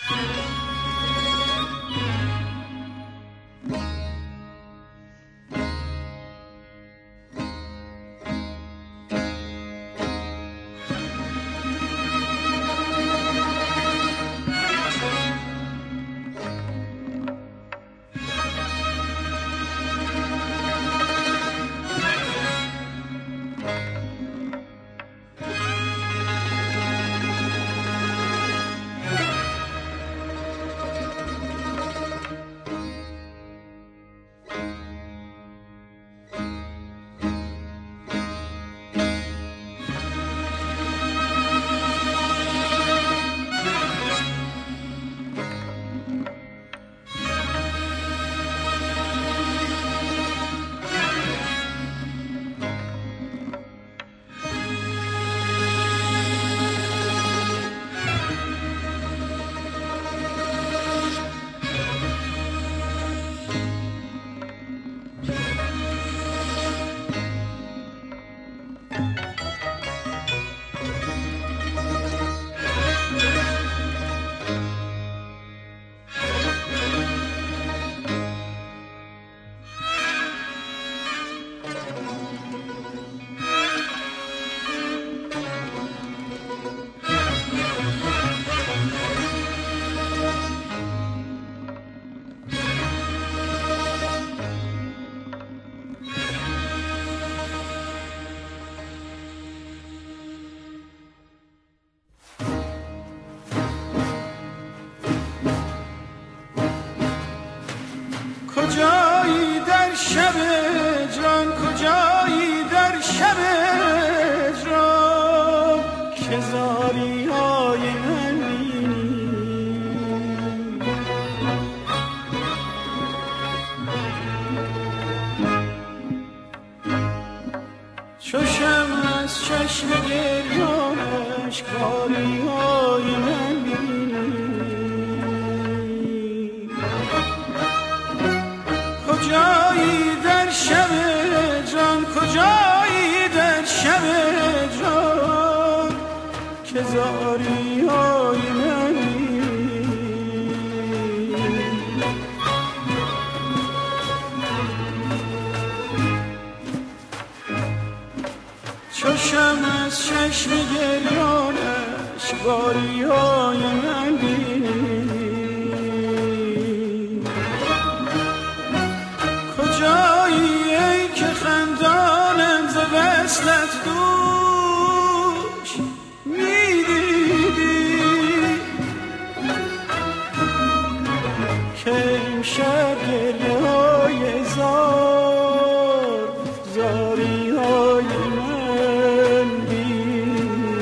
کجایی در شب جان، کجایی در شب جان که زاری های من بینی. چو شمع از چشم گریانش کاری های من بینی. کجایی در شب جان، کجایی در شب جان که زاری های منی. چو شمع از چشم گریانش باری های من بینی. کجایی ای که خندانم ز وصلت دوش میدیدی که امشب گریه های زار زاری های من بینی.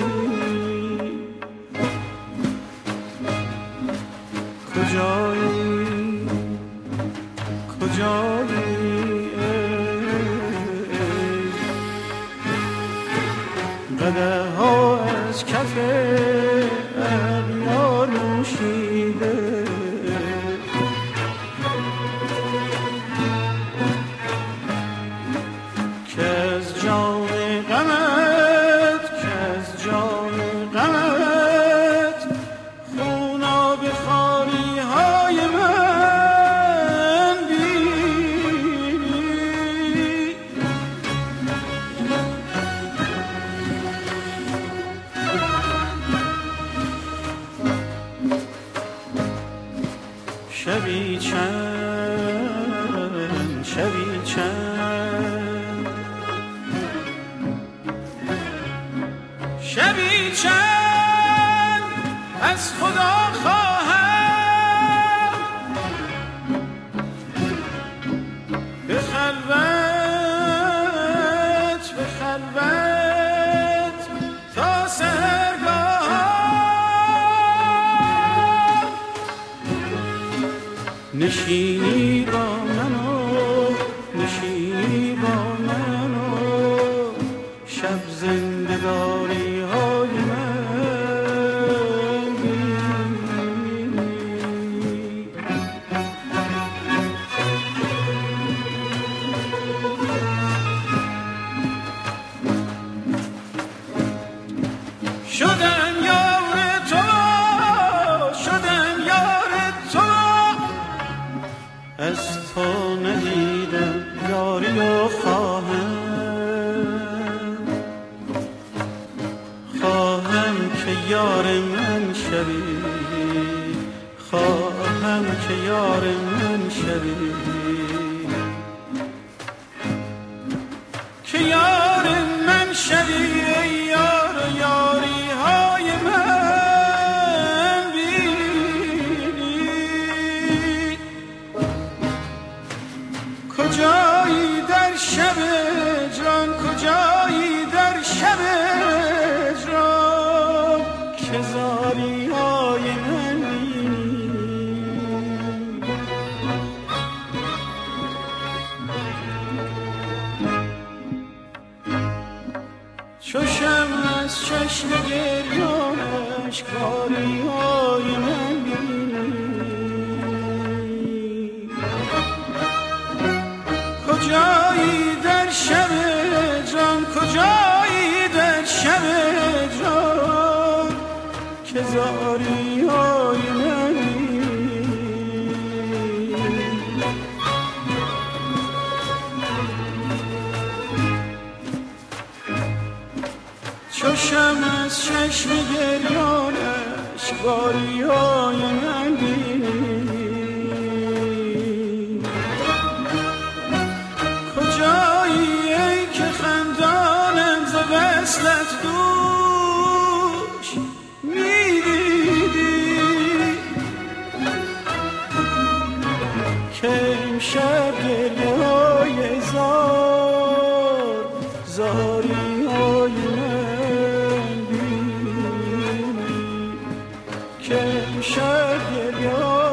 کجایی کجایی قدح ها از کف اغیار نوشیده که از جام غمت که از جام غمت خوناب خاری های من بینی. شبی چند شبی چند شبی چند از خدا خواهم به خلوت به خلوت تا سحرگاه نشینی با منو نشینی با منو شب زندگاری های من بینی. شدم یار تو شدم یار از تو ندیدم یاری و خواهم که یار من شوی، خواهم که یار من شوی، که یار من شوی ای یار و یاری های من بینی. کجایی در شب هجران، کجایی در شب هجران که زاری های من بینی. چو شمع از چشم گریانش کاری های من بینی. کجایی در شب هجران، کجایی در شب هجران که زاری های من بینی. چو شمع از چشم گریانش کاری های من بینی. وصلت دوش میدیدی که امشب گریه های زار زاری های من بینی، که امشب گریه